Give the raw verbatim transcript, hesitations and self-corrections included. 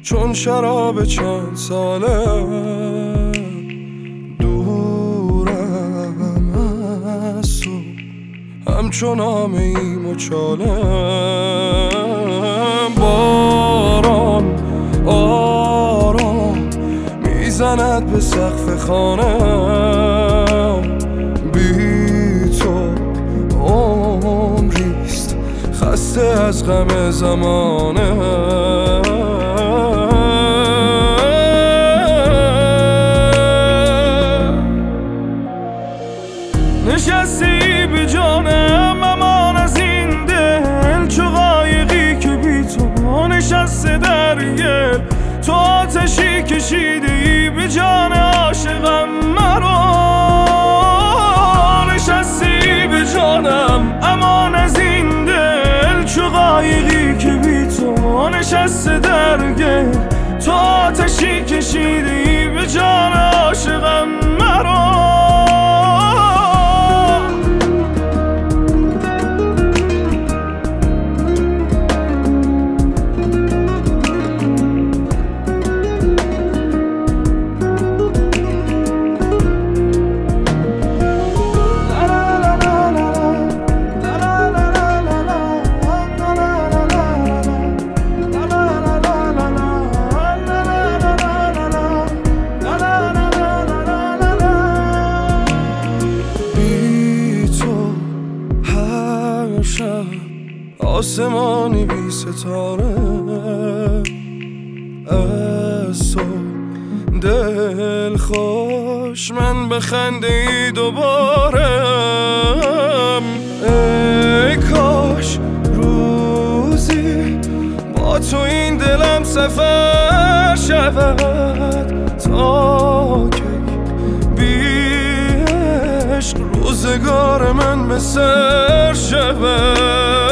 چون شراب چند ساله دورم از تو، همچون آمه ای مچاله. باران آرام میزند به سقف خانه، بی تو عمریست خسته از غم زمانه. نشستی به جانم امان از این دل، چو قایقی که بی تو نشسته در گل. تو آتشی کشیده ای به جان عاشقم مرا، نشستی به جانم امان از این دل، چو قایقی که بی تو نشسته در گل. تو آتشی کشیده ای به جان عاشقم مرا. آسمانی بی ستاره از تو دل خوش، من بخنده ای دوباره. ای کاش روزی با تو این دلم سفر شود، تا که بی عشق روزگار من به سر شود.